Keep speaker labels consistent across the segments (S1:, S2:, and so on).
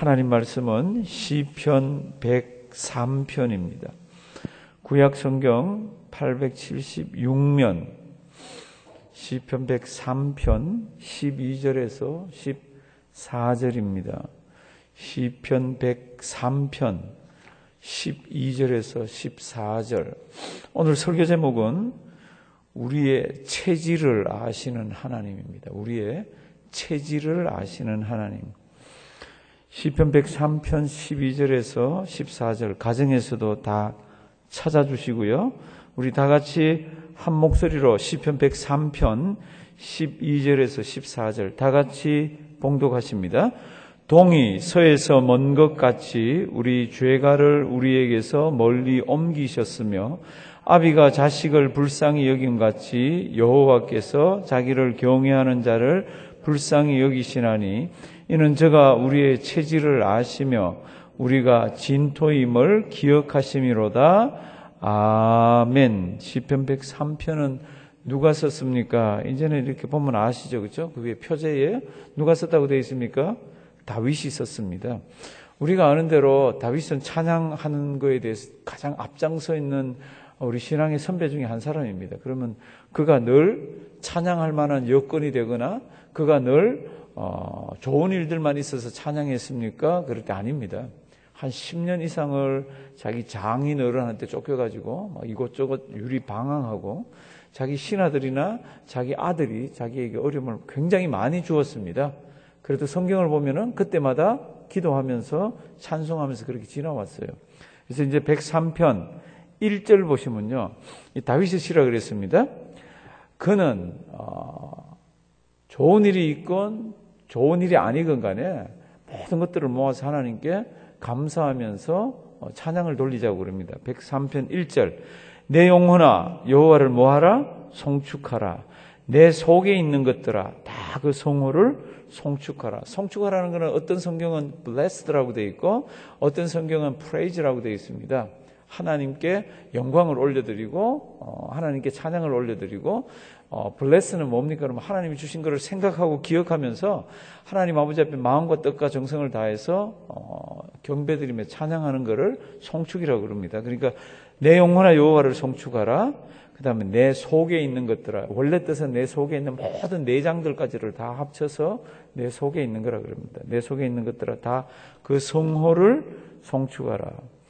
S1: 하나님 말씀은 시편 103편입니다. 구약 성경 876면 시편 103편 12절에서 14절입니다. 시편 103편 12절에서 14절. 오늘 설교 제목은 우리의 체질을 아시는 하나님입니다. 우리의 체질을 아시는 하나님. 시편 103편 12절에서 14절 가정에서도 다 찾아주시고요. 우리 다 같이 한 목소리로 시편 103편 12절에서 14절 다 같이 봉독하십니다. 동이 서에서 먼 것 같이 우리 죄가를 우리에게서 멀리 옮기셨으며 아비가 자식을 불쌍히 여김같이 여호와께서 자기를 경외하는 자를 불쌍히 여기시나니 이는 저가 우리의 체질을 아시며 우리가 진토임을 기억하심이로다. 아멘. 시편 103편은 누가 썼습니까? 이제는 이렇게 보면 아시죠, 그렇죠? 그 위에 표제에 누가 썼다고 되어 있습니까? 다윗이 썼습니다. 우리가 아는 대로 다윗은 찬양하는 거에 대해서 가장 앞장서 있는 우리 신앙의 선배 중에 한 사람입니다. 그러면 그가 늘 찬양할 만한 여건이 되거나 그가 늘 좋은 일들만 있어서 찬양했습니까? 그럴 때 아닙니다. 한 10년 이상을 자기 장인 어른한테 쫓겨가지고 이곳저곳 유리방황하고 자기 신하들이나 자기 아들이 자기에게 어려움을 굉장히 많이 주었습니다. 그래도 성경을 보면은 그때마다 기도하면서 찬송하면서 그렇게 지나왔어요. 그래서 이제 103편 1절 보시면요. 다윗의 시라 그랬습니다. 그는 좋은 일이 있건 좋은 일이 아니건 간에 모든 것들을 모아서 하나님께 감사하면서 찬양을 돌리자고 그럽니다. 103편 1절 내 영혼아 여호와를 뭐하라? 송축하라. 내 속에 있는 것들아 다 그 성호를 송축하라. 송축하라는 것은 어떤 성경은 blessed라고 되어 있고 어떤 성경은 praise라고 되어 있습니다. 하나님께 영광을 올려드리고 하나님께 찬양을 올려드리고 bless는 뭡니까? 그러면 하나님이 주신 것을 생각하고 기억하면서 하나님 아버지 앞에 마음과 뜻과 정성을 다해서 경배드리며 찬양하는 것을 송축이라고 그럽니다. 그러니까 내 영혼아 여호와를 송축하라. 그 다음에 내 속에 있는 것들아. 원래 뜻은 내 속에 있는 모든 내장들까지를 다 합쳐서 내 속에 있는 거라 그럽니다. 내 속에 있는 것들아 다 그 성호를 송축하라.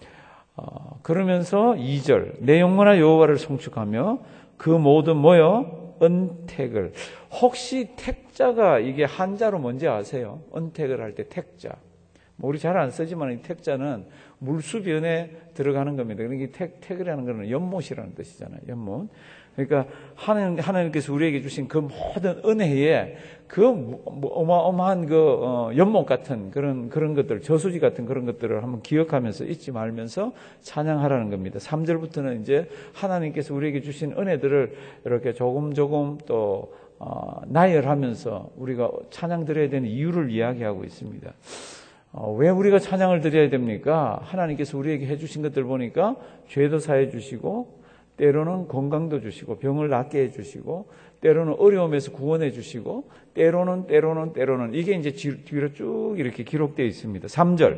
S1: 그러면서 2절 내 영혼아 여호와를 송축하며 그 모든 뭐요? 은택을. 혹시 택자가 이게 한자로 뭔지 아세요? 은택을 할 때 택자. 우리 잘 안 쓰지만 이 택자는 물수변에 들어가는 겁니다. 그러니까 택이라는 것은 연못이라는 뜻이잖아요. 연못. 그러니까 하나님께서 우리에게 주신 그 모든 은혜에 그 어마어마한 그 연못 같은 그런 것들, 저수지 같은 그런 것들을 한번 기억하면서 잊지 말면서 찬양하라는 겁니다. 3절부터는 이제 하나님께서 우리에게 주신 은혜들을 이렇게 조금 또 나열하면서 우리가 찬양 드려야 되는 이유를 이야기하고 있습니다. 왜 우리가 찬양을 드려야 됩니까? 하나님께서 우리에게 해주신 것들 보니까 죄도 사해 주시고 때로는 건강도 주시고 병을 낫게 해주시고 때로는 어려움에서 구원해 주시고 때로는 이게 이제 뒤로 쭉 이렇게 기록되어 있습니다. 3절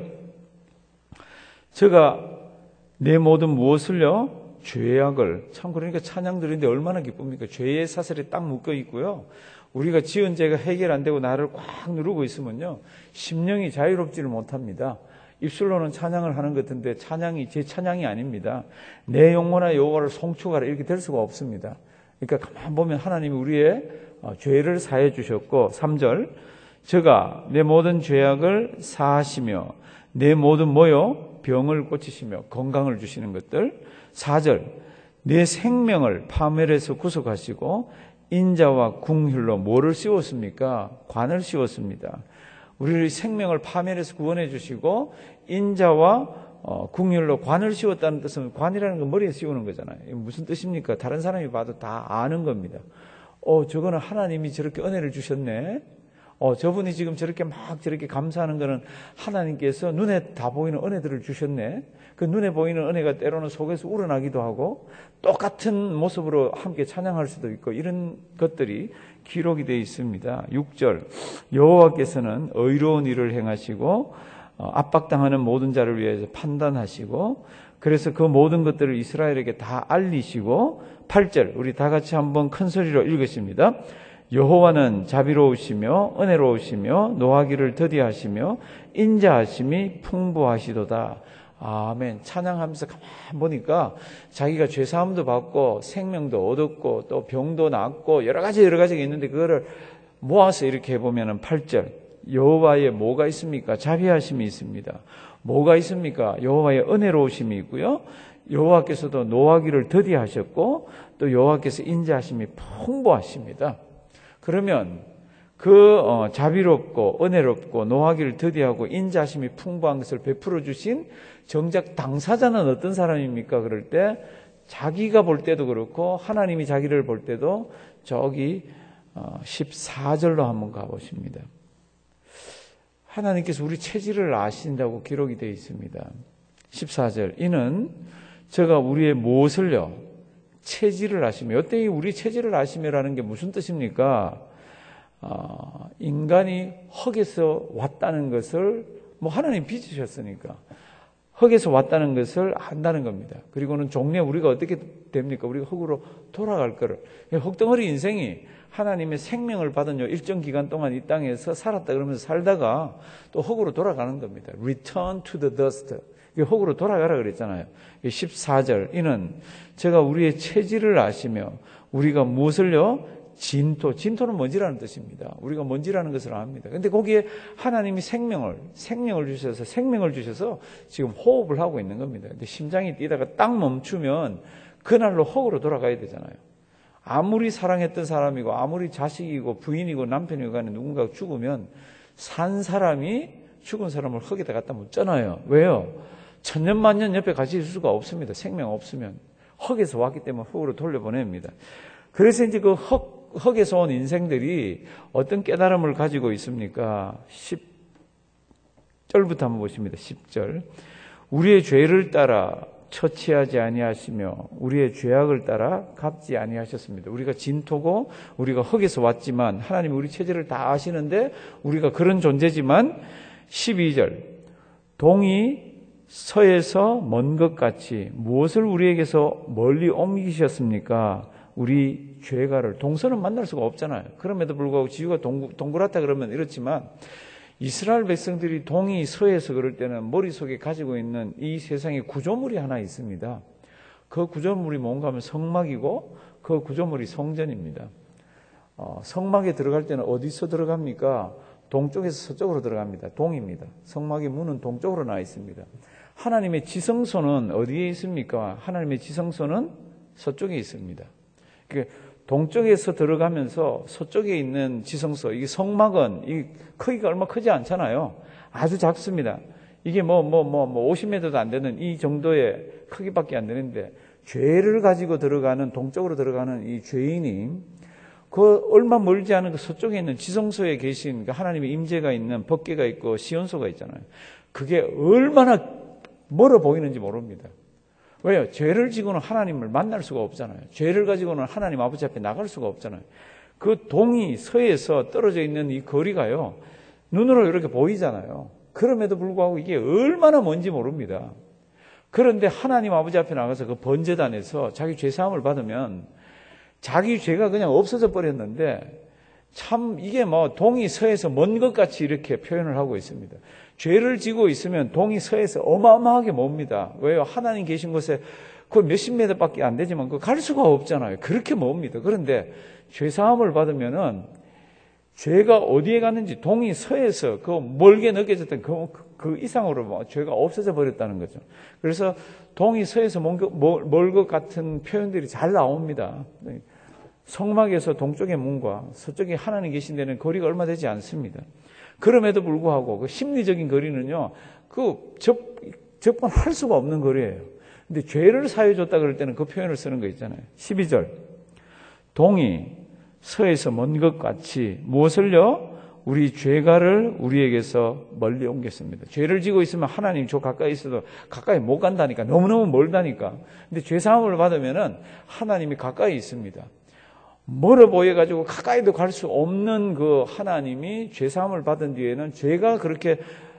S1: 제가 내 모든 무엇을요? 죄악을. 참 그러니까 찬양 드리는데 얼마나 기쁩니까? 죄의 사슬에 딱 묶여 있고요. 우리가 지은 죄가 해결 안 되고 나를 꽉 누르고 있으면요. 심령이 자유롭지를 못합니다. 입술로는 찬양을 하는 것 같은데 찬양이 제 찬양이 아닙니다. 내 영혼아 여호와를 송축하라 이렇게 될 수가 없습니다. 그러니까 가만 보면 하나님이 우리의 죄를 사해 주셨고 3절 저가 내 모든 죄악을 사하시며 내 모든 뭐요? 병을 고치시며 건강을 주시는 것들 4절 내 생명을 파멸에서 구속하시고 인자와 궁휼로 뭐를 씌웠습니까? 관을 씌웠습니다. 우리의 생명을 파멸에서 구원해 주시고 인자와 궁휼로 관을 씌웠다는 뜻은 관이라는 건 머리에 씌우는 거잖아요. 무슨 뜻입니까? 다른 사람이 봐도 다 아는 겁니다. 저거는 하나님이 저렇게 은혜를 주셨네. 저분이 지금 저렇게 감사하는 거는 하나님께서 눈에 다 보이는 은혜들을 주셨네. 그 눈에 보이는 은혜가 때로는 속에서 우러나기도 하고 똑같은 모습으로 함께 찬양할 수도 있고 이런 것들이 기록이 되어 있습니다. 6절 여호와께서는 의로운 일을 행하시고 압박당하는 모든 자를 위해서 판단하시고, 그래서 그 모든 것들을 이스라엘에게 다 알리시고, 8절 우리 다 같이 한번 큰 소리로 읽으십니다. 여호와는 자비로우시며 은혜로우시며 노하기를 더디하시며 인자하심이 풍부하시도다. 아멘. 찬양하면서 가만 보니까 자기가 죄사함도 받고 생명도 얻었고 또 병도 낫고 여러 가지가 있는데, 그거를 모아서 이렇게 해보면 8절 여호와의 뭐가 있습니까? 자비하심이 있습니다. 뭐가 있습니까? 여호와의 은혜로우심이 있고요, 여호와께서도 노하기를 더디하셨고 또 여호와께서 인자하심이 풍부하십니다. 그러면 그 자비롭고 은혜롭고 노하기를 더디하고 인자하심이 풍부한 것을 베풀어 주신 정작 당사자는 어떤 사람입니까? 그럴 때 자기가 볼 때도 그렇고 하나님이 자기를 볼 때도 저기 14절로 한번 가보십니다. 하나님께서 우리 체질을 아신다고 기록이 되어 있습니다. 14절 이는 저가 우리의 무엇을요? 체질을 아시며. 어때 우리 체질을 아시며라는 게 무슨 뜻입니까? 인간이 흙에서 왔다는 것을 하나님 빚으셨으니까 흙에서 왔다는 것을 안다는 겁니다. 그리고는 종래 우리가 어떻게 됩니까? 우리가 흙으로 돌아갈 거를. 흙덩어리 인생이 하나님의 생명을 받은 일정 기간 동안 이 땅에서 살았다 그러면서 살다가 또 흙으로 돌아가는 겁니다. Return to the dust. 흙으로 돌아가라 그랬잖아요. 14절 이는 제가 우리의 체질을 아시며 우리가 무엇을요? 진토는 먼지라는 뜻입니다. 우리가 먼지라는 것을 압니다. 그런데 거기에 하나님이 생명을 주셔서 지금 호흡을 하고 있는 겁니다. 근데 심장이 뛰다가 딱 멈추면 그날로 흙으로 돌아가야 되잖아요. 아무리 사랑했던 사람이고 아무리 자식이고 부인이고 남편이고 간에 누군가가 죽으면 산 사람이 죽은 사람을 흙에다 갖다 묻잖아요. 왜요? 천년만년 옆에 같이 있을 수가 없습니다. 생명 없으면. 흙에서 왔기 때문에 흙으로 돌려보냅니다. 그래서 이제 그 흙에서 온 인생들이 어떤 깨달음을 가지고 있습니까? 10절부터 한번 보십니다. 10절 우리의 죄를 따라 처치하지 아니하시며 우리의 죄악을 따라 갚지 아니하셨습니다. 우리가 진토고 우리가 흙에서 왔지만 하나님이 우리 체질을 다 아시는데 우리가 그런 존재지만 12절 동이 서에서 먼 것 같이 무엇을 우리에게서 멀리 옮기셨습니까? 우리 죄가를. 동서는 만날 수가 없잖아요. 그럼에도 불구하고 지구가 동그랗다 그러면 이렇지만 이스라엘 백성들이 동이 서에서 그럴 때는 머릿속에 가지고 있는 이 세상에 구조물이 하나 있습니다. 그 구조물이 뭔가 하면 성막이고 그 구조물이 성전입니다. 성막에 들어갈 때는 어디서 들어갑니까? 동쪽에서 서쪽으로 들어갑니다. 동입니다. 성막의 문은 동쪽으로 나 있습니다. 하나님의 지성소는 어디에 있습니까? 하나님의 지성소는 서쪽에 있습니다. 동쪽에서 들어가면서 서쪽에 있는 지성소, 이게 성막은 이 크기가 얼마 크지 않잖아요. 아주 작습니다. 이게 50m도 안 되는 이 정도의 크기밖에 안 되는데 죄를 가지고 들어가는 동쪽으로 들어가는 이 죄인이 그 얼마 멀지 않은 그 서쪽에 있는 지성소에 계신 하나님의 임재가 있는 법궤가 있고 시온소가 있잖아요. 그게 얼마나 멀어 보이는지 모릅니다. 왜요? 죄를 지고는 하나님을 만날 수가 없잖아요. 죄를 가지고는 하나님 아버지 앞에 나갈 수가 없잖아요. 그 동이 서에서 떨어져 있는 이 거리가요, 눈으로 이렇게 보이잖아요. 그럼에도 불구하고 이게 얼마나 먼지 모릅니다. 그런데 하나님 아버지 앞에 나가서 그 번제단에서 자기 죄사함을 받으면 자기 죄가 그냥 없어져 버렸는데 참 이게 동이 서에서 먼 것 같이 이렇게 표현을 하고 있습니다. 죄를 지고 있으면 동이 서에서 어마어마하게 멉니다. 왜요? 하나님 계신 곳에 그 몇십 미터밖에 안 되지만 그 갈 수가 없잖아요. 그렇게 멉니다. 그런데 죄사함을 받으면은 죄가 어디에 갔는지 동이 서에서 그 멀게 느껴졌던 그 이상으로 죄가 없어져 버렸다는 거죠. 그래서 동이 서에서 멀 것 같은 표현들이 잘 나옵니다. 성막에서 동쪽의 문과 서쪽에 하나님 계신 데는 거리가 얼마 되지 않습니다. 그럼에도 불구하고 그 심리적인 거리는요, 접근할 수가 없는 거리예요. 근데 죄를 사해 줬다 그럴 때는 그 표현을 쓰는 거 있잖아요. 12절. 동이 서에서 먼 것 같이 무엇을요? 우리 죄가를 우리에게서 멀리 옮겼습니다. 죄를 지고 있으면 하나님 저 가까이 있어도 가까이 못 간다니까. 너무너무 멀다니까. 근데 죄사함을 받으면은 하나님이 가까이 있습니다. 멀어 보여가지고 가까이도 갈 수 없는 그 하나님이 죄사함을 받은 뒤에는 죄가 그렇게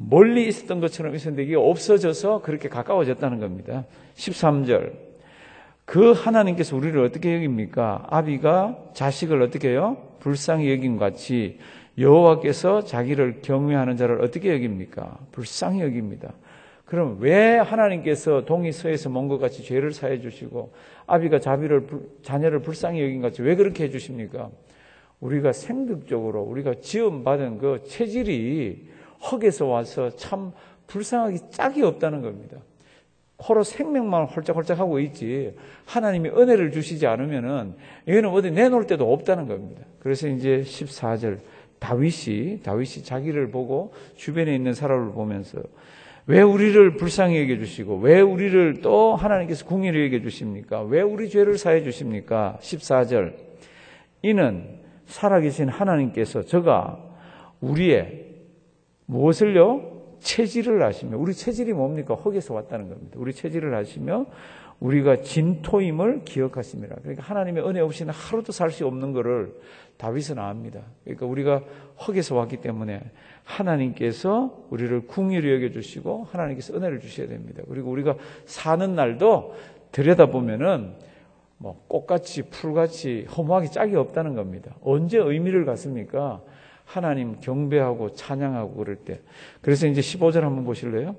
S1: 멀리 있었던 것처럼 있었는데 이게 없어져서 그렇게 가까워졌다는 겁니다. 13절. 그 하나님께서 우리를 어떻게 여깁니까? 아비가 자식을 어떻게 해요? 불쌍히 여긴 같이 여호와께서 자기를 경외하는 자를 어떻게 여깁니까? 불쌍히 여깁니다. 그럼 왜 하나님께서 동이 서에서 먼 것 같이 죄를 사해 주시고 아비가 자녀를 불쌍히 여긴 같이 왜 그렇게 해 주십니까? 우리가 생득적으로 우리가 지음받은 그 체질이 흙에서 와서 참 불쌍하기 짝이 없다는 겁니다. 코로 생명만 홀짝홀짝 하고 있지 하나님이 은혜를 주시지 않으면은 이거는 어디 내놓을 데도 없다는 겁니다. 그래서 이제 14절 다윗이 자기를 보고 주변에 있는 사람을 보면서 왜 우리를 불쌍히 여겨주시고 왜 우리를 또 하나님께서 궁일히 여겨주십니까? 왜 우리 죄를 사해 주십니까? 14절 이는 살아계신 하나님께서 저가 우리의 무엇을요? 체질을 아시며 우리 체질이 뭡니까? 흙에서 왔다는 겁니다. 우리 체질을 아시며 우리가 진토임을 기억하십니다. 그러니까 하나님의 은혜 없이는 하루도 살 수 없는 것을 다윗은 압니다. 그러니까 우리가 흙에서 왔기 때문에 하나님께서 우리를 궁휼히 여겨주시고 하나님께서 은혜를 주셔야 됩니다. 그리고 우리가 사는 날도 들여다보면은 뭐 꽃같이 풀같이 허무하게 짝이 없다는 겁니다. 언제 의미를 갖습니까? 하나님 경배하고 찬양하고 그럴 때. 그래서 이제 15절 한번 보실래요?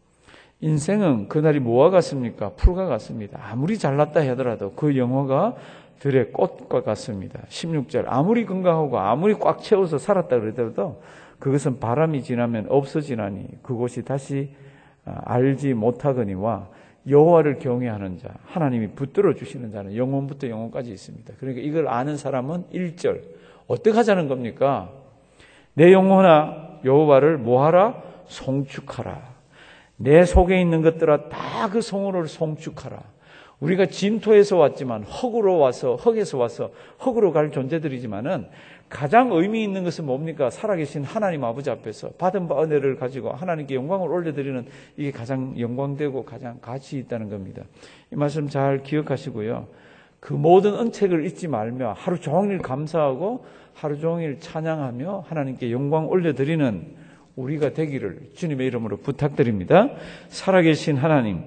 S1: 인생은 그날이 뭐와 같습니까? 풀과 같습니다. 아무리 잘났다 하더라도 그 영화가 들의 꽃과 같습니다. 16절 아무리 건강하고 아무리 꽉 채워서 살았다 그러더라도 그것은 바람이 지나면 없어지나니 그곳이 다시 알지 못하거니와 여호와를 경외하는 자 하나님이 붙들어 주시는 자는 영원부터 영원까지 있습니다. 그러니까 이걸 아는 사람은 1절 어떻게 하자는 겁니까? 내 영혼아 여호와를 뭐하라? 송축하라. 내 속에 있는 것들아 다 그 성호를 송축하라. 우리가 진토에서 왔지만 흙에서 와서 흙으로 갈 존재들이지만은 가장 의미 있는 것은 뭡니까? 살아계신 하나님 아버지 앞에서 받은 바 은혜를 가지고 하나님께 영광을 올려드리는 이게 가장 영광되고 가장 가치 있다는 겁니다. 이 말씀 잘 기억하시고요. 그 모든 은책을 잊지 말며 하루 종일 감사하고 하루 종일 찬양하며 하나님께 영광 올려드리는 우리가 되기를 주님의 이름으로 부탁드립니다. 살아계신 하나님,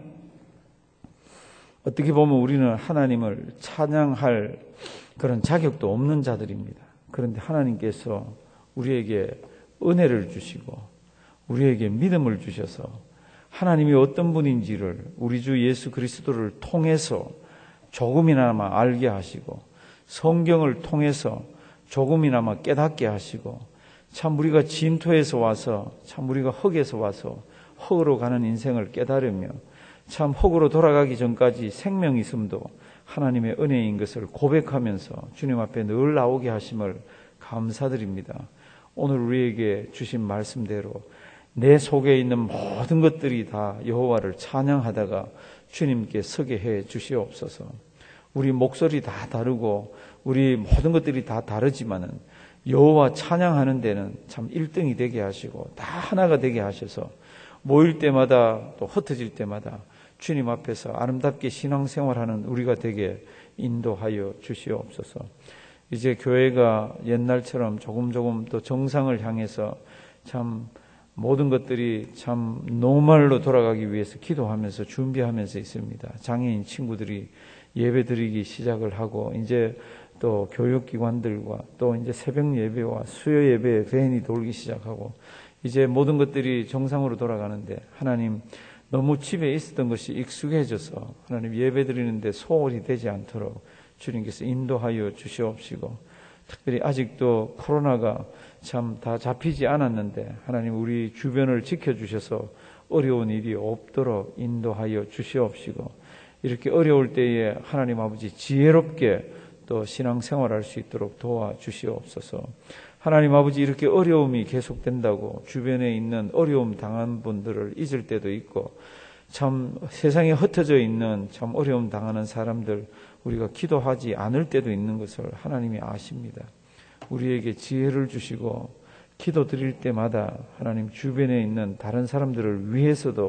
S1: 어떻게 보면 우리는 하나님을 찬양할 그런 자격도 없는 자들입니다. 그런데 하나님께서 우리에게 은혜를 주시고 우리에게 믿음을 주셔서 하나님이 어떤 분인지를 우리 주 예수 그리스도를 통해서 조금이나마 알게 하시고 성경을 통해서 조금이나마 깨닫게 하시고 참 우리가 진토에서 와서 참 우리가 흙에서 와서 흙으로 가는 인생을 깨달으며 참 흙으로 돌아가기 전까지 생명이 있음도 하나님의 은혜인 것을 고백하면서 주님 앞에 늘 나오게 하심을 감사드립니다. 오늘 우리에게 주신 말씀대로 내 속에 있는 모든 것들이 다 여호와를 찬양하다가 주님께 서게 해 주시옵소서. 우리 목소리 다 다르고 우리 모든 것들이 다 다르지만은 여호와 찬양하는 데는 참 1등이 되게 하시고 다 하나가 되게 하셔서 모일 때마다 또 흩어질 때마다 주님 앞에서 아름답게 신앙생활하는 우리가 되게 인도하여 주시옵소서. 이제 교회가 옛날처럼 조금 또 정상을 향해서 참 모든 것들이 참 노말로 돌아가기 위해서 기도하면서 준비하면서 있습니다. 장애인 친구들이 예배드리기 시작을 하고 이제 또 교육기관들과 또 이제 새벽 예배와 수요 예배에 밴이 돌기 시작하고 이제 모든 것들이 정상으로 돌아가는데 하나님 너무 집에 있었던 것이 익숙해져서 하나님 예배드리는데 소홀히 되지 않도록 주님께서 인도하여 주시옵시고 특별히 아직도 코로나가 참 다 잡히지 않았는데 하나님 우리 주변을 지켜주셔서 어려운 일이 없도록 인도하여 주시옵시고 이렇게 어려울 때에 하나님 아버지 지혜롭게 또 신앙생활할 수 있도록 도와주시옵소서. 하나님 아버지 이렇게 어려움이 계속된다고 주변에 있는 어려움 당한 분들을 잊을 때도 있고 참 세상에 흩어져 있는 참 어려움 당하는 사람들 우리가 기도하지 않을 때도 있는 것을 하나님이 아십니다. 우리에게 지혜를 주시고 기도 드릴 때마다 하나님 주변에 있는 다른 사람들을 위해서도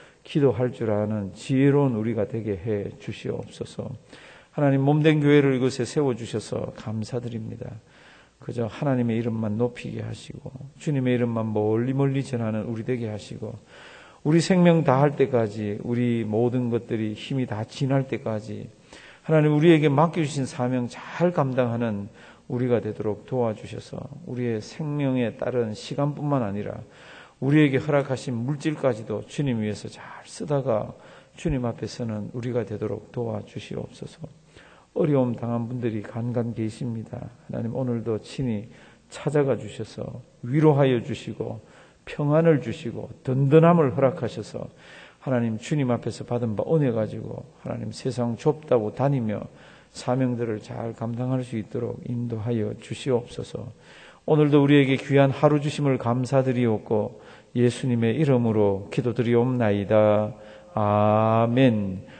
S1: 기도할 줄 아는 지혜로운 우리가 되게 해 주시옵소서. 하나님 몸된 교회를 이곳에 세워주셔서 감사드립니다. 그저 하나님의 이름만 높이게 하시고 주님의 이름만 멀리 전하는 우리 되게 하시고 우리 생명 다할 때까지 우리 모든 것들이 힘이 다 지날 때까지 하나님 우리에게 맡겨주신 사명 잘 감당하는 우리가 되도록 도와주셔서 우리의 생명에 따른 시간뿐만 아니라 우리에게 허락하신 물질까지도 주님 위해서 잘 쓰다가 주님 앞에서는 우리가 되도록 도와주시옵소서. 어려움 당한 분들이 간간 계십니다. 하나님 오늘도 친히 찾아가 주셔서 위로하여 주시고 평안을 주시고 든든함을 허락하셔서 하나님 주님 앞에서 받은 바 은혜 가지고 하나님 세상 좁다고 다니며 사명들을 잘 감당할 수 있도록 인도하여 주시옵소서. 오늘도 우리에게 귀한 하루 주심을 감사드리옵고 예수님의 이름으로 기도드리옵나이다. 아멘.